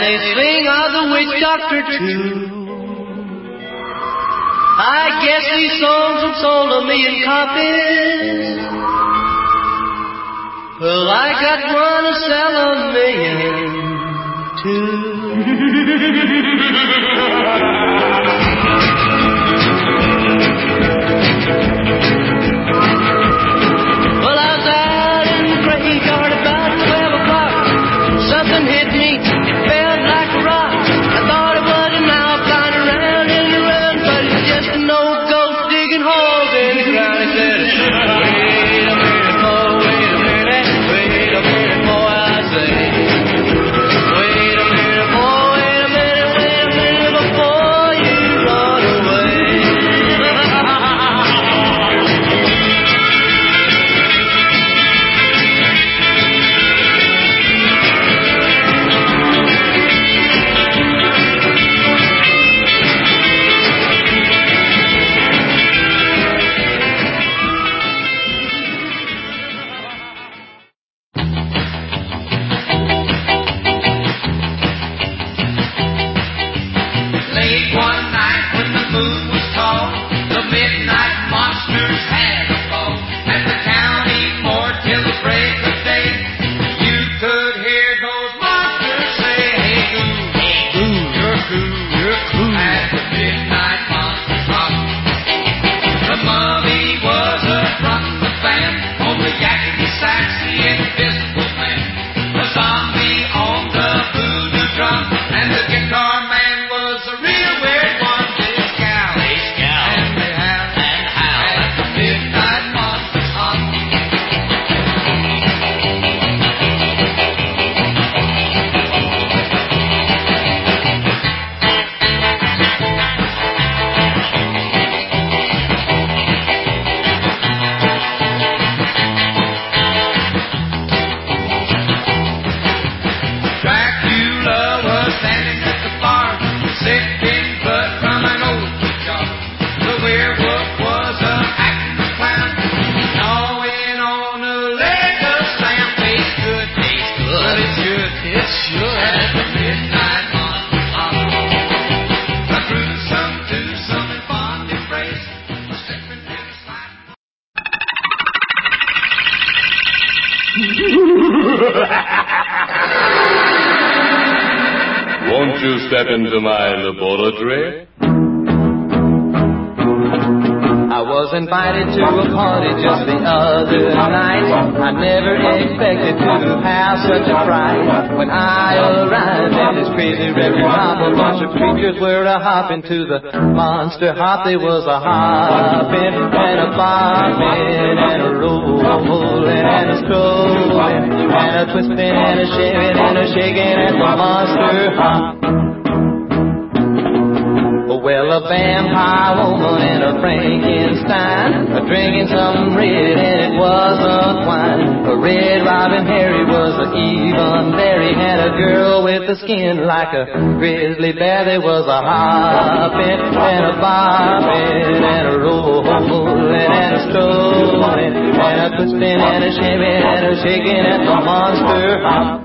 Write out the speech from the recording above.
they sing of the witch doctor too. I guess these songs have sold 1 million copies. Well, I got one to sell 1 million too. Well, I was out in the graveyard about 12 o'clock. Something hit me, it felt like a rock. I thought it was an owl flying around in the run, but it's just an old ghost digging holes in the ground. He said, wait a minute, boy, wait a minute, boy, I say. Wait a minute, boy, wait a minute before you run away. Late one night when the moon was tall, the midnight monsters had a ball. At the county fort till the break of day, you could hear those monsters say, hey goo, you're cool, at the midnight monster hop. The mummy was a front the band, on the yakety sax, the invisible man. The zombie on the voodoo drum, and the guitar man was a real weird one. They scowl, and they howl, at the midnight monster hop. Dracula was standing at the bar, sipping blood from an old jar. The werewolf was acting the clown, gnawing on a leg of slam. Tastes good, but it should. At the midnight monster hop. A gruesome, twosome, and fond embrace, a sipping and a slap. Won't you step into my laboratory? I was invited to a party just the other night. I never expected to have such a fright. When I arrived in this crazy record hop, a bunch of creatures were a-hopping to the monster hop. There was a hopping and a bopping and a rolling and a strolling and a twisting and a shaving and a shaking at the monster hop. Well, a vampire woman and a Frankenstein are drinking some red, and it wasn't wine. A Red Robin Harry was an even berry, and a girl with a skin like a grizzly bear. There was a hopping and a bopping and a rolling and a strolling and a twisting and a shaving and a shaking at the monster hop.